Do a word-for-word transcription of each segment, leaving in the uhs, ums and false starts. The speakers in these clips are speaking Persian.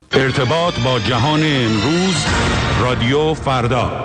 ارتباط با جهان امروز، رادیو فردا.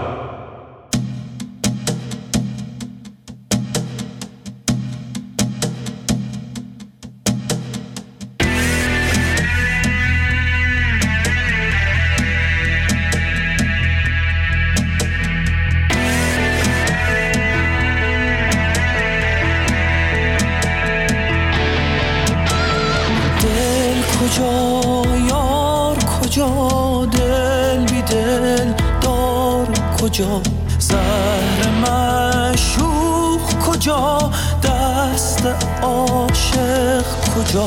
کجا زهر معشوق کجا دست عاشق کجا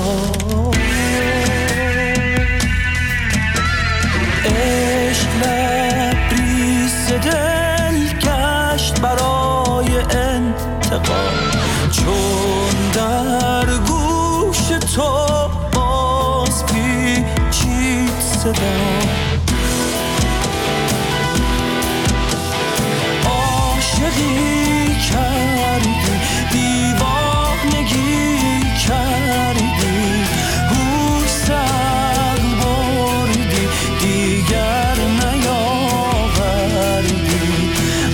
عشق لبریز دل گشت برای انتقام چون در گوش تو باز پیچید صدا عاشقی کردی دیوانگی کردی هوش سر بردی دیگر نیاوردی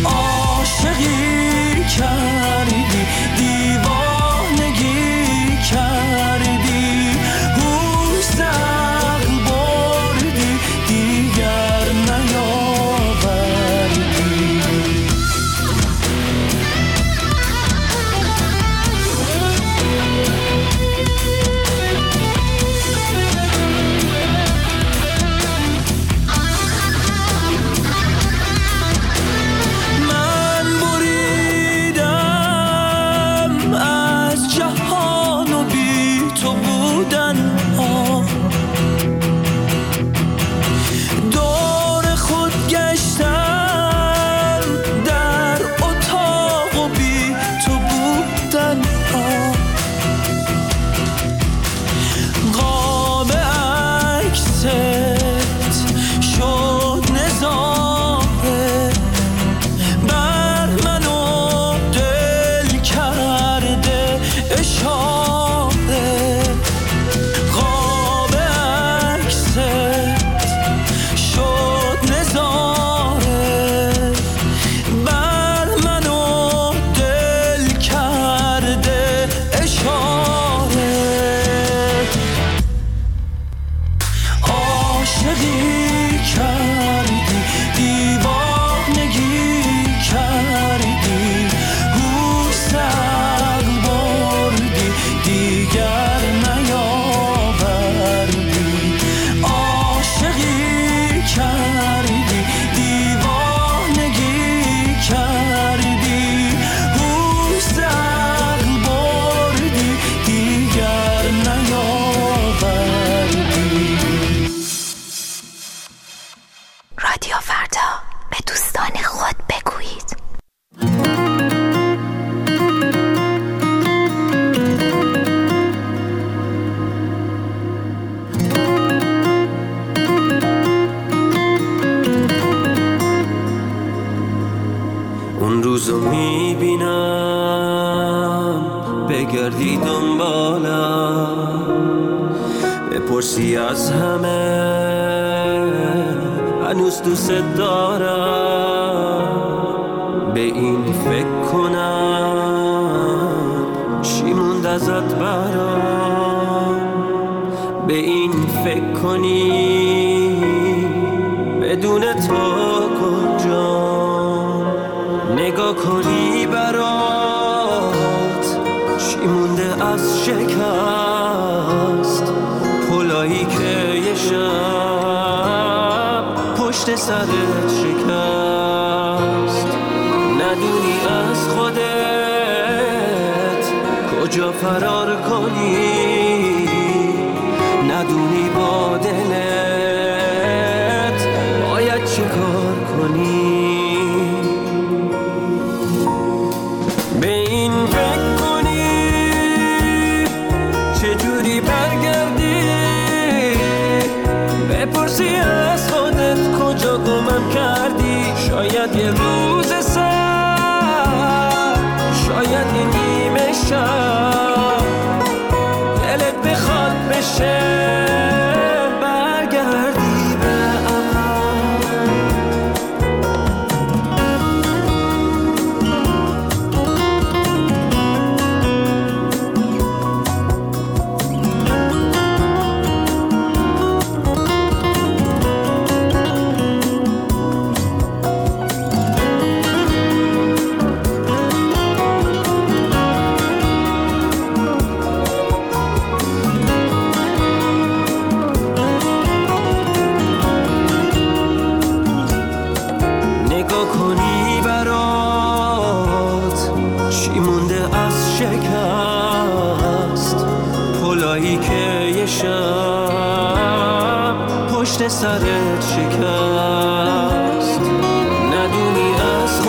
عاشقی کردی دیوانگی کردی هوش سر بردی دیگر نیاوردی بپرسی از همه هنوز دوست دارم به این فکر کنم چی موند ازت برام به این فکر کنی بدون تو کجا نگاه کنی برات چی مونده از شکست پلایی که یه شب پشت سرت شکست ندونی از خودت کجا فرار کنی ندونی با دلت باید چه کار کنی به این فکر کنی چجوری برگردی بپرسی از خودت کجا گمم کردی شاید یه روز سر شاید یه نیمه شب دلت بخواد بشه برگردی پشت سرت شکست. ندونی از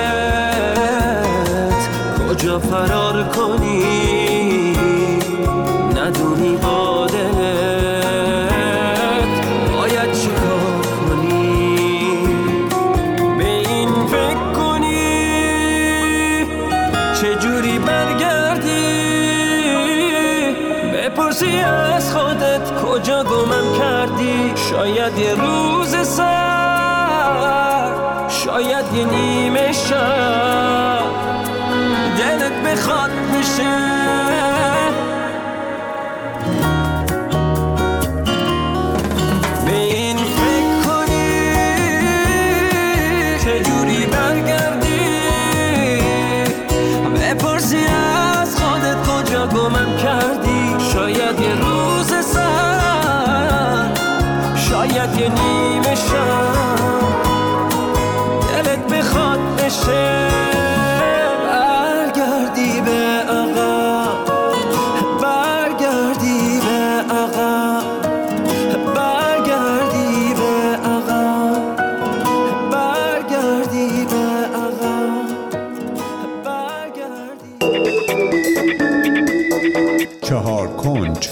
خودت کجا فرار کنی، ندونی با دلت باید چی کار کنی. به این فکر کنی چجوری برگردی، بپرسی از خودت کجا گمم کردی. شاید یه روز سر، شاید یه نیمه شب دلت بخواد بشه. به این فکر کنی چجوری برگردی، بپرسی از خودت کجا گمم کردی. شاید یه روز سر، شاید یه نیمه شب دلت بخواد بشه. برگردی به عقب، برگردی به عقب، برگردی به عقب، برگردی به عقب، برگردی. چهار کنج.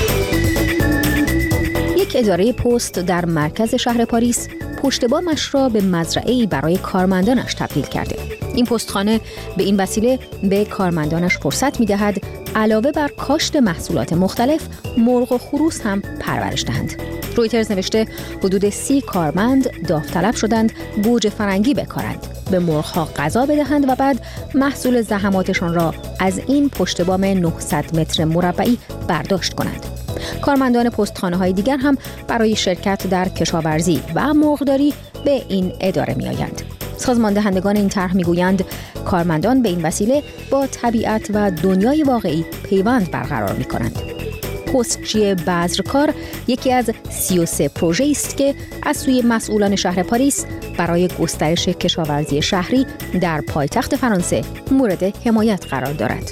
یک اداره پست در مرکز شهر پاریس پشت بامش را به مزرعه‌ای برای کارمندانش تبدیل کرده. این پستخانه به این وسیله به کارمندانش فرصت می‌دهد علاوه بر کاشت محصولات مختلف، مرغ و خروس هم پرورش دهند. رویترز نوشته حدود سی کارمند داوطلب شدند گوجه فرنگی بکارند، به مرغ‌ها غذا بدهند و بعد محصول زحماتشان را از این پشت بام نهصد متر مربعی برداشت کنند. کارمندان پستخانه‌های دیگر هم برای شرکت در کشاورزی و مرغداری به این اداره می‌آیند. سازمان دهندگان این طرح می‌گویند کارمندان به این وسیله با طبیعت و دنیای واقعی پیوند برقرار می‌کنند. پستچی بذرکار یکی از سی و سه پروژه‌ای است که از سوی مسئولان شهر پاریس برای گسترش کشاورزی شهری در پایتخت فرانسه مورد حمایت قرار دارد.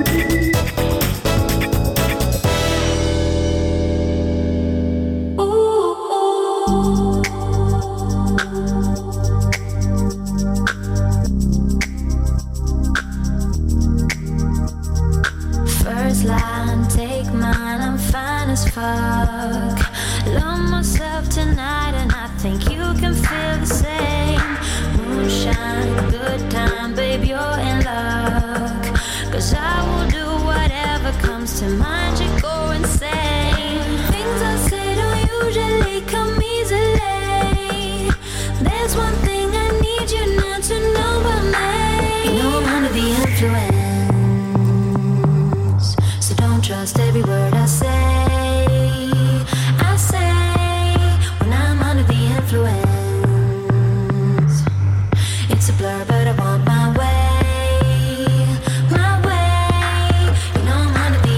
Fuck, love myself tonight and I think you can feel the same. Moonshine, good time, babe, you're in luck. Cause I will do whatever comes to mind, you go insane. Things I say don't usually come easily. There's one thing I need you not to know about me. You know I'm under the influence, so don't trust every word I say. It's a blur, but I want my way, my way. You know I'm under the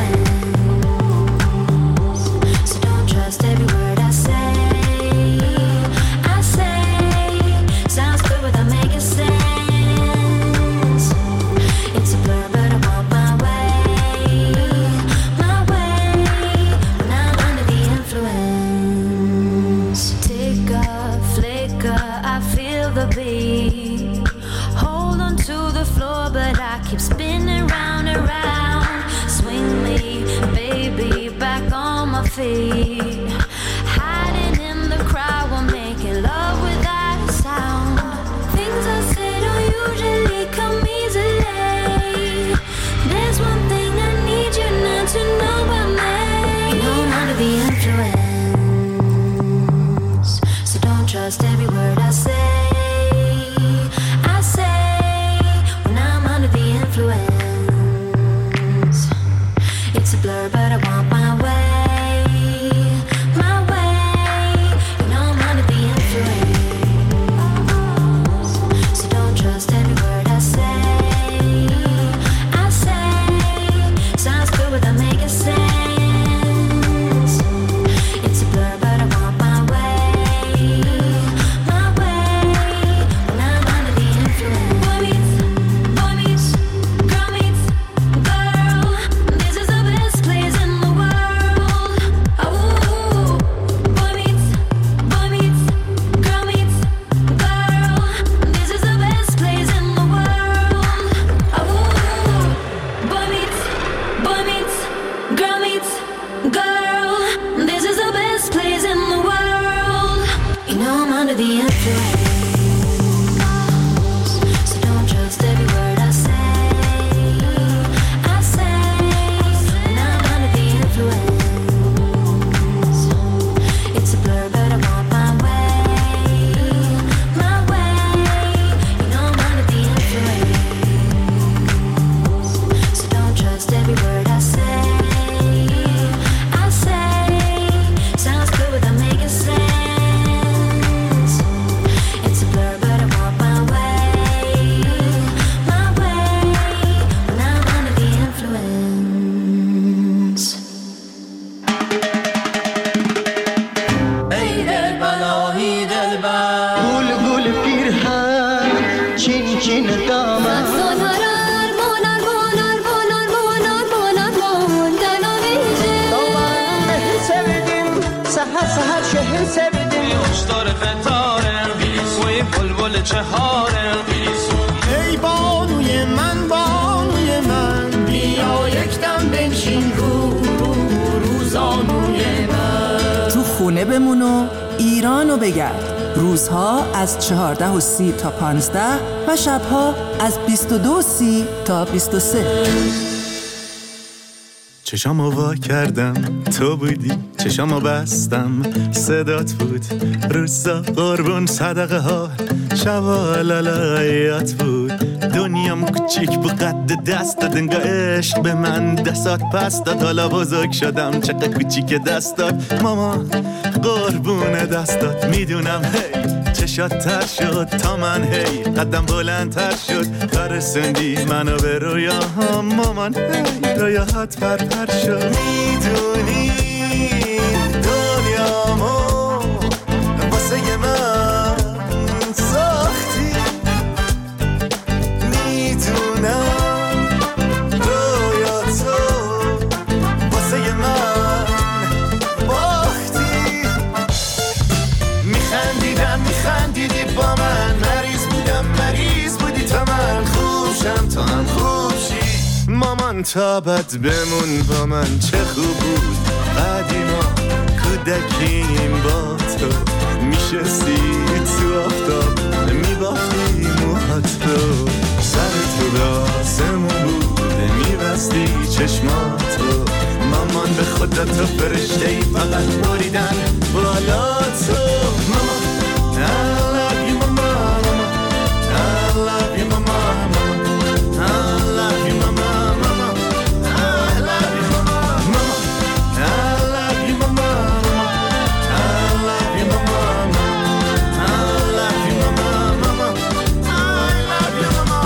influence, so don't trust every word I say. I say, sounds good without making sense. It's a blur, but I want my way, my way. When I'm under the influence, tick up, flicker, I feel the beat. Hold on to the floor, but I keep spinning round and round. Swing me, baby, back on my feet. Hiding in the crowd, we're making love without a sound. Things I say don't usually come easily. There's one thing I need you not to know about me. You know I'm under the influence, so don't trust every word I say. It's a blur, but I want my way, know I'm under the influence. So don't trust every word I say. I say when I'm under the influence. It's a blur, but I'm on my way. My way. You know I'm under the influence. So don't trust every word I say. I say sounds good without making sense. It's a blur, but I'm on my way. My way. When I'm under the influence. ای دل بلایی دل بر گل گل پیرهن چین چین دامن سهر سهر شهر سویدیم دار فتاره و این بلبل چهاره ای بانوی من بانوی من بیا یک دم بنشین رو رو روزانوی من. تو خونه بمون و ایرانو بگرد. روزها از چهارده و سی تا پانزده و شبها از بیست و دو و سی تا بیست و سه. چشامو وا کردم تو بودی، چشامو بستم صدات بود، روزا قربون صدقه ها شبا لالایات بود. دنیام کوچیک بود قد دستات، انگار عشق به من دستات پس داد. حالا بزرگ شدم چقدر کوچیک دستات ماما، قربون دستات. میدونم هی چشات تر شد تا من، هی قدم بلندتر شد تا رسوندی منو به رویاهام مامان. هی رویاهات پر پر شد. میدونی دنیامو واسه من ساختی، میدونم رویاتو واسه من باختی. میخندیدم میخندیدی با من، مریض بودم مریض بودی تا من خوب شم تا هم خوب شی. مامان تا بد بمون با من، چه خوب بود قدیما کودکیم با تو. میشستی تو آفتاب میبافتی موهاتو، سر تو به آسمون بود میبستی چشماتو. مامان به خدا تو فرشتهی فقط بریدن بالا تو. مامان I love you mama mama I love you mama mama I love you mama mama I love you mama mama I love you mama mama I love you mama mama I love you mama mama I love you mama.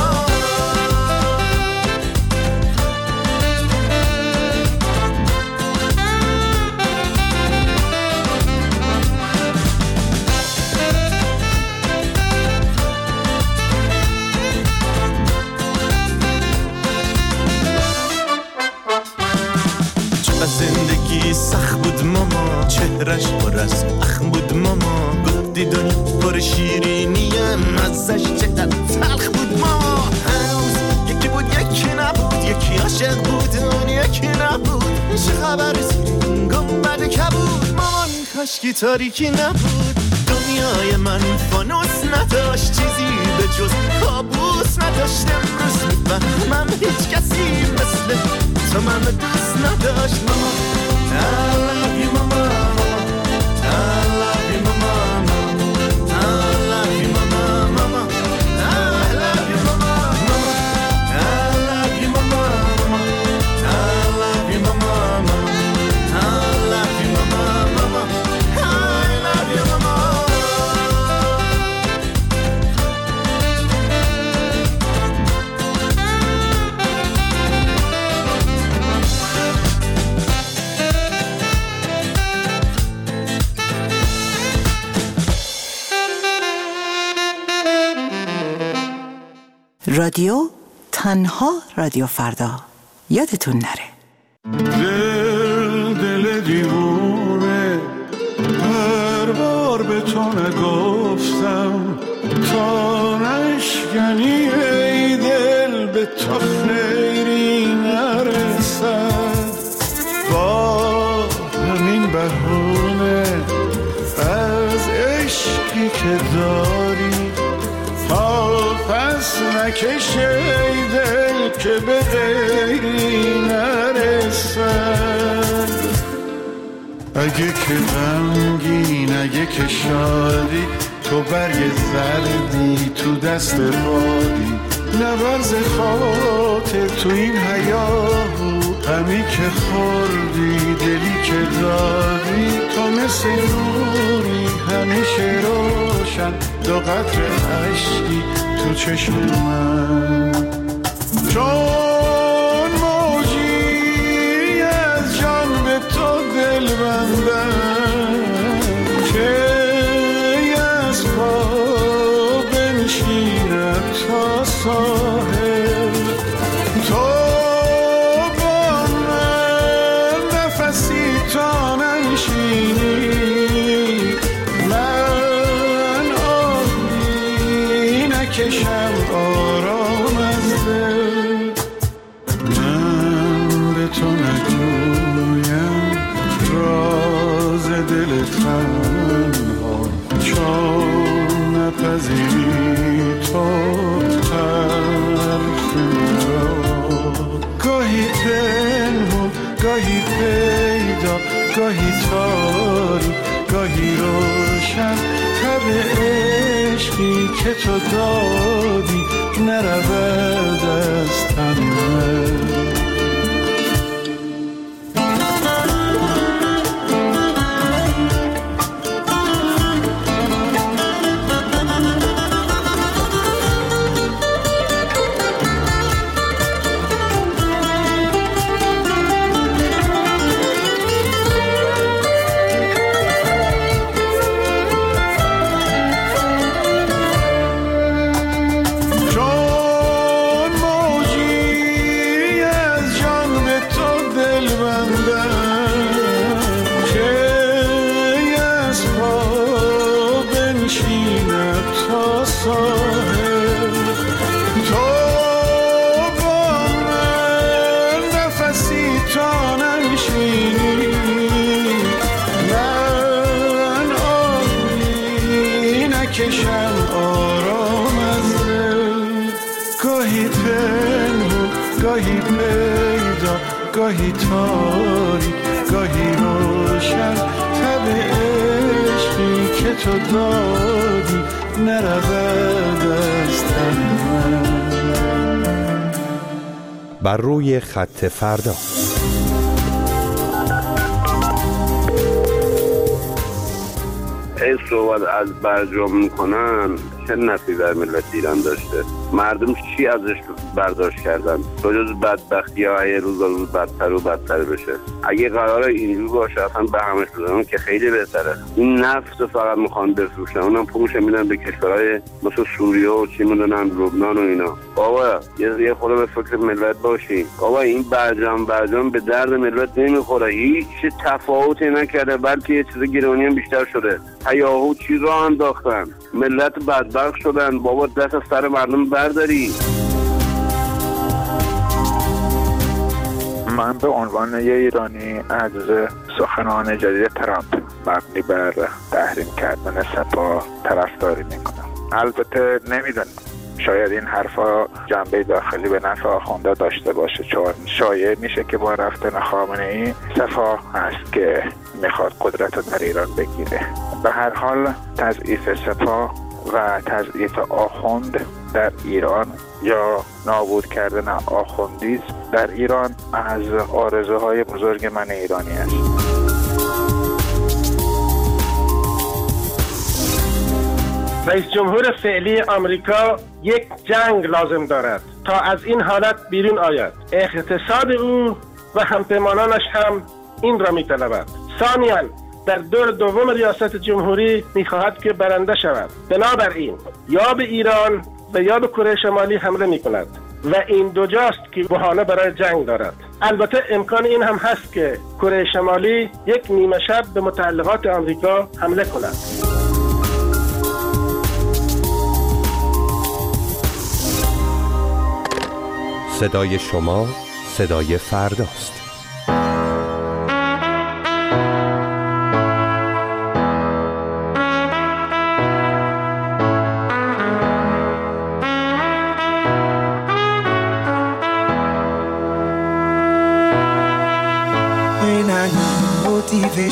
زندگی سخت بود ماما، چهرش پر از اخم بود ماما. گفتی دنیا پر شیرینیه، مزش چقدر تلخ بود ماما. هنوز یکی بود یکی نبود، یکی عاشق بود اون یکی نبود. چه خبر زیرین گنبد کبود مامان، کاشکی تاریکی نبود. دنیای من فانوس نداشت، چیزی به جز کابوس نداشت. امروز میفهمم هیچ کسی مثل تو من دوست نداشت ماما. I love you mama I love you mama I love you mama mama I love you mama mama I love you mama I love you mama I love you mama mama I love you mama. رادیو تنها رادیو فردا، یادتون نره. دل دل دیوونه هر بار به تو نگفتم تا نشکنی ای دل به تو خیری نرسد. با همین بهونه از عشقی که داری تا پس نکشه ای دل که به غیری نرسد. اگه که غمگین اگه که شادی تو برگ زردی تو دست بادی نبرز خاطر تو این حیاهو همی که خوردی دلی که دادی تو مثل نوری همیشه روشن دو قطر عشقی تو چشم من چون موجی از جان به تو دل بندم که از پا بنشینم تا ساحل تو با من نفسی تا ننشینی من آبی نکشم آرام از دل من به تو نگویم راز دل تنها چون نپذیری تو طرف مرا گاهی پنهون گاهی پیدا گاهی تاری گاهی روشن تب عشقی که تو دادی نرود از تن من. گاهی پیدا گاهی تاری گاهی روشن تب عشقی که تو دادی نرود از تن من. بر روی خط فردا این صحبت از برجام میکنن چه نفعی در ملت ایران داشته؟ مردم چی ازش برداشت کردن؟ تا جز بدبختی ها یه روز روز بدتر و بدتر بشه. اگه قراره اینجور باشه اصلا به همش بزنم که خیلی بهتره. این نفت فقط میخوان بفروشن، اونم پولش میدن به کشورهای مثل سوریه و چی میدونن لبنان و اینا. بابا یه خورده به فکر ملت باشین. بابا این برجام برجام به درد ملت نمیخوره، هیچ تفاوتی نکرده بلکه یه چیز گرانی هم بیشتر شده. هیاهو چی راه انداختن، ملت بدبخت شدن. بابا دست از سر مردم برداری. من به عنوان یه ایرانی از سخنان جدید ترامپ مبنی بر تحریم کردن سپاه طرفداری میکنم. البته نمیدونم، شاید این حرفا جنبه داخلی به نفع آخونده داشته باشه، چون شایع میشه که با رفتن خامنه‌ای سپاه هست که میخواد قدرت رو در ایران بگیره. به هر حال تضعیف سپاه و تضعیف آخوند در ایران یا نابود کردن آخوندیسم در ایران از آرزوهای بزرگ من ایرانی است. رئیس جمهور فعلی آمریکا یک جنگ لازم دارد تا از این حالت بیرون آید. اقتصاد او و همپیمانانش هم این را می‌طلبد. ثانیاً در دور دوم ریاست جمهوری می‌خواهد که برنده شود. بنابراین یا به ایران و یا به کره شمالی حمله می‌کند و این دو جاست که بهانه برای جنگ دارد. البته امکان این هم هست که کره شمالی یک نیمه شب به متعلقات آمریکا حمله کند. صدای شما صدای فرداست.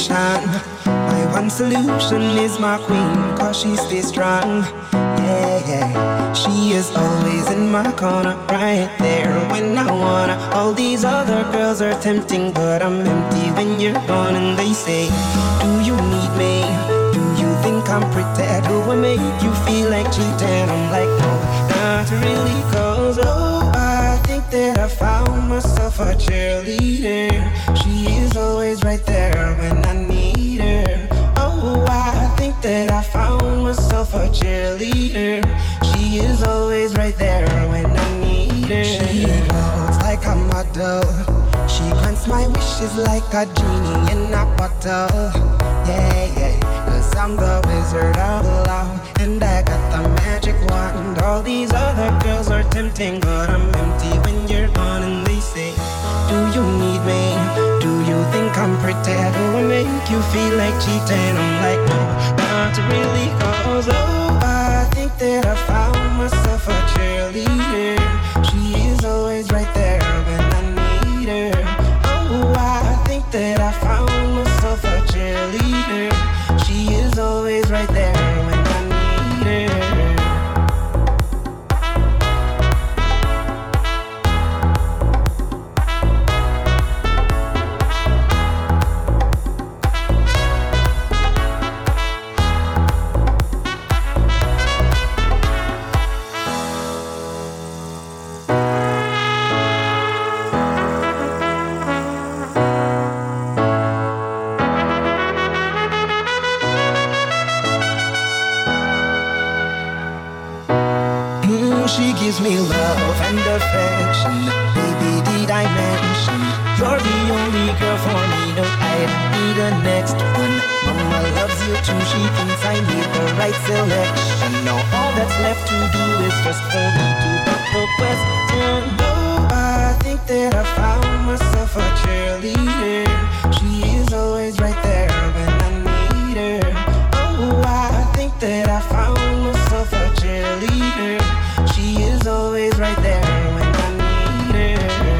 motivation. My one solution is my queen, cause she stays strong. Yeah, yeah. She is always in my corner, right there when I wanna. All these other girls are tempting, but I'm empty when you're gone. And they say, do you need me? Do you think I'm pretty? Do I make you feel like cheating? I'm like, no, not really, cause oh, I think that I found myself a cheerleader. She is always right there when I need her. Oh, I think that I found myself a cheerleader. She is always right there when I need her. She looks like a model. She grants my wishes like a genie in a bottle. Yeah, yeah, cause I'm the wizard of love, and I got the magic wand. All these other girls are tempting, but I'm empty when you're gone. And they say, do you need me? Do you think I'm pretty? Do I make you feel like cheating? I'm like, no, not really, cause oh, I think that I found myself a cheerleader. She is always right there when I need her. Oh, I think that I found myself a cheerleader. She is always right there when I need her. She gives me love and affection. Baby, did I mention you're the only girl for me? No, I don't need a next one. Mama loves you too. She thinks I made the right selection. Now all that's left to do is just for me to put the question. Oh, I think that I found myself a cheerleader. She is always right there when I need her. Oh, I think that I found myself a cheerleader. She is always right there when I need her.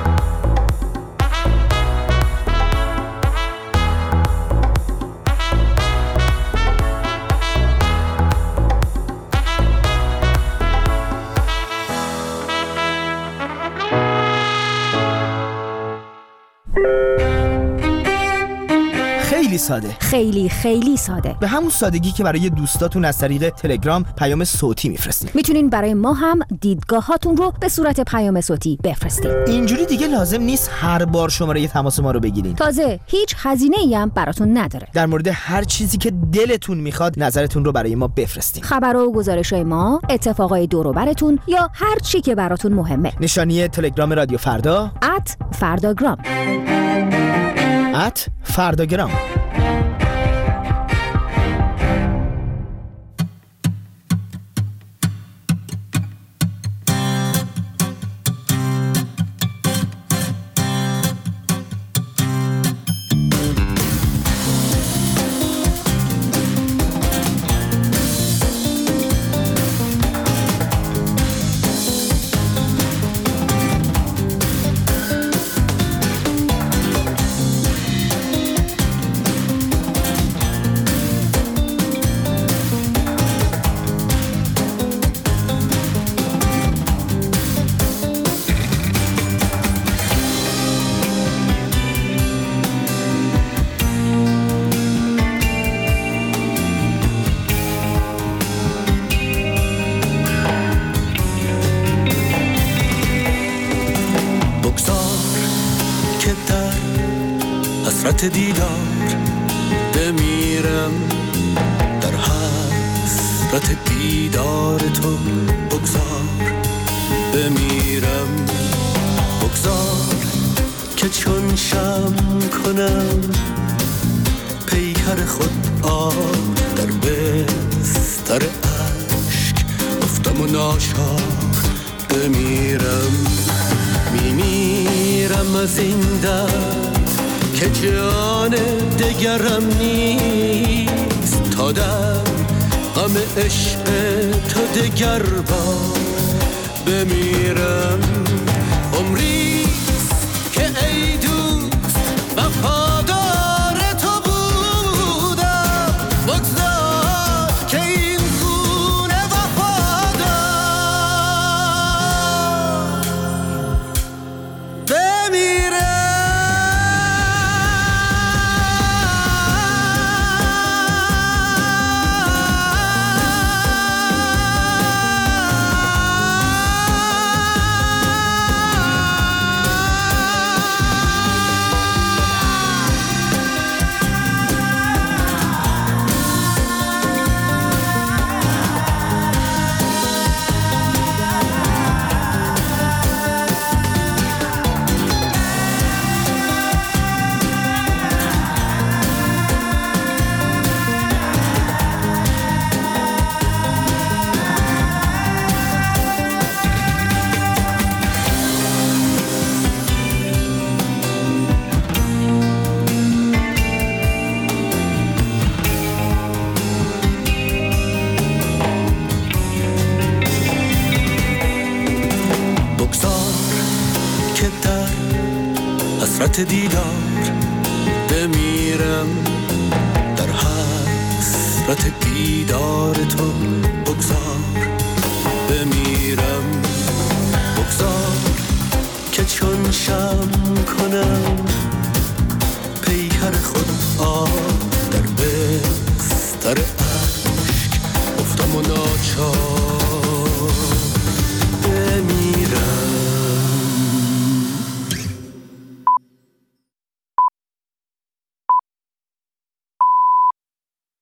خیلی ساده، خیلی خیلی ساده، به همون سادگی که برای دوستاتون از طریق تلگرام پیام صوتی میفرستین. میتونین برای ما هم دیدگاهاتون رو به صورت پیام صوتی بفرستین. اینجوری دیگه لازم نیست هر بار شماره تماس ما رو بگیرین. تازه هیچ هزینه‌ای هم براتون نداره. در مورد هر چیزی که دلتون میخواد نظرتون رو برای ما بفرستین. خبر و گزارش‌های ما، اتفاقای دور و براتون یا هر چی که براتون مهمه. نشانی تلگرام رادیو فردا ات فرداگرام ات فرداگرام. حسرت دیدار بمیرم، در حسرت دیدار تو بگذار بمیرم، بگذار که چون شم کنم پیکر خود آب در بستر عشق افتم و ناچار بمیرم، میمیرم از این درد که جان دگرم نیست، تا در غم عشق تو دگر بار بمیرم، عمریست که ای دوست وفادار تو بود. حسرت دیدار بمیرم، در حسرت دیدار تو بگذار بمیرم، بگذار که چون شم کنم پیکر خود آب در بستر عشق افتم و ناچار